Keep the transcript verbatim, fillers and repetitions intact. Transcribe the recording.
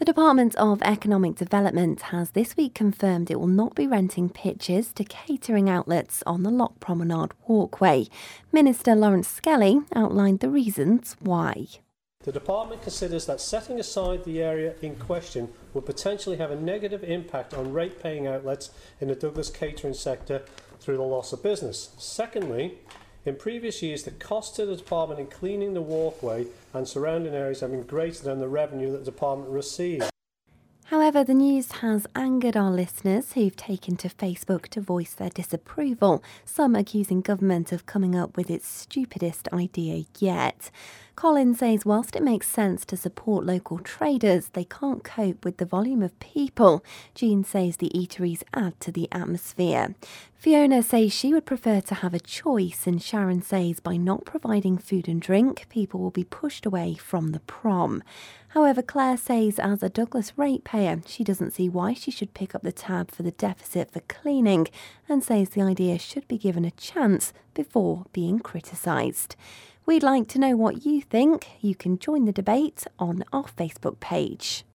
The Department of Economic Development has this week confirmed it will not be renting pitches to catering outlets on the Loch Promenade walkway. Minister Lawrence Skelly outlined the reasons why. The department considers that setting aside the area in question would potentially have a negative impact on rate-paying outlets in the Douglas catering sector through the loss of business. Secondly, in previous years, the cost to the department in cleaning the walkway and surrounding areas have been greater than the revenue that the department receives. However, the news has angered our listeners who've taken to Facebook to voice their disapproval, some accusing government of coming up with its stupidest idea yet. Colin says whilst it makes sense to support local traders, they can't cope with the volume of people. Jean says the eateries add to the atmosphere. Fiona says she would prefer to have a choice, and Sharon says by not providing food and drink, people will be pushed away from the prom. However, Claire says as a Douglas ratepayer, she doesn't see why she should pick up the tab for the deficit for cleaning, and says the idea should be given a chance before being criticised. We'd like to know what you think. You can join the debate on our Facebook page.